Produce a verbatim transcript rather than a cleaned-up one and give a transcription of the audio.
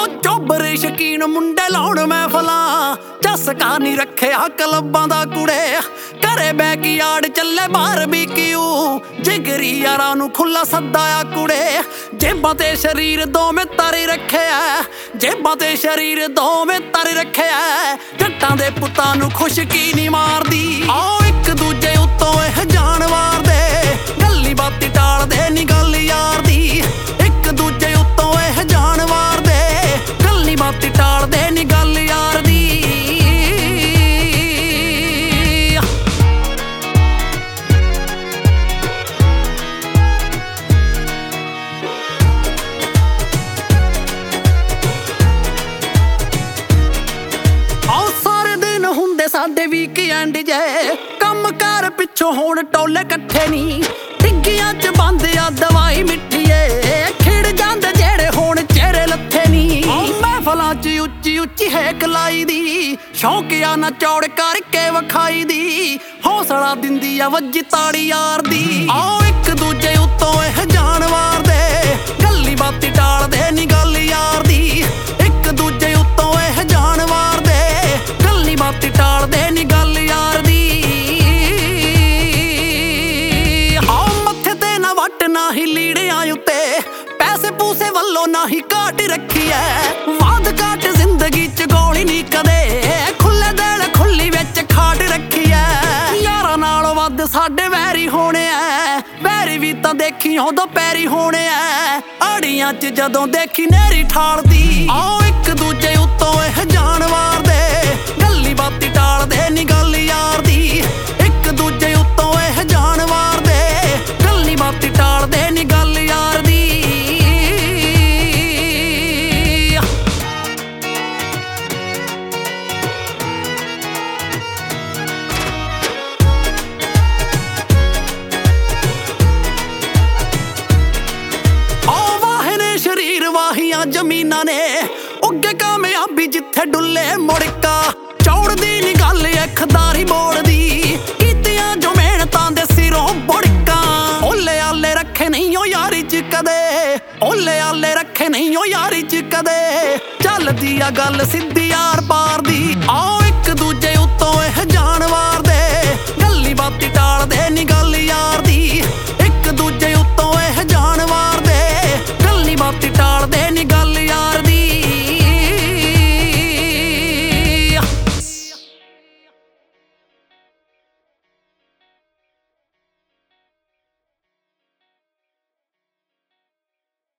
ओ चोबरे शकीन मुंडे लाउण महफलां चस्का नहीं रखिया क्लबां दा कुड़े घरे बैकयार्ड चले बारबीक्यू जिगरी यारां नूं खुला सद्दाया कुड़े जेबां ते शरीर दोवें तारी रखिया जेबां ते शरीर दोवें तारी रखिया जट्टां दे पुत्तां नूं खुशकी नहीं मारदी आओ एक दूजे उत्तों एह जान वारदे गल्ली बाती टालदे नी गल यार दी एक दूजे उत्तों एह जान वारदे गल्ली बाती टालदे नी गल यार दी साडे वीकेंड जे कम कार पिछों होण टोले कट्ठे नी डिग्गियां च बंद आ दवाई मिट्ठीए खिड़ जांदे जेड़े होण चेहरे लत्थे नी महफलां च उच्ची उच्ची हैक लाई दी शौकिया ना चौड़ करके वखाई दी हौसला दिंदी आ वज्जी ताड़ी यार दी आओ एक दूजे उत्तों एह जान वारदे गल्ली बाती टालदे नी गल यार दी एक दूजे उत्तों एह जान वारदे गल्ली बाती टालदे नी गल यार दी आओ मत्थे ते ना वट ना ही लीड़ियां उत्ते पैसे पूसे वल्लों ना ही घाट रखी है वाद घाट जिंदगी च गोली नी कदे खुले दिल खुली विच खाट रखी है यारां नालों वध साडे वैरी होने ऐ वैरी भी तां देखी उदों पैरी होने ऐ आड़ियां च जदों देखी नेरी ठालदी आओ एक दूजे उत्तों एह जान वारदे गल्ली बाती टालदे नी गल यार दी एक दूजे उत्तों एह जान वारदे गल्ली बाती टालदे नी गल यार दी वाहियां जमीना ने उगे कामयाबी जिथे डुले मुड़का चौड़दी नी गल अखदारी बोड़दी कीतियां जो मेहनतां दे सिरों बुड़का ओले आले रखे नहीं ओ यारी च कदे ओले आले रखे नहीं ओ यारी च कदे चलदी आ गल सिद्धी यार पा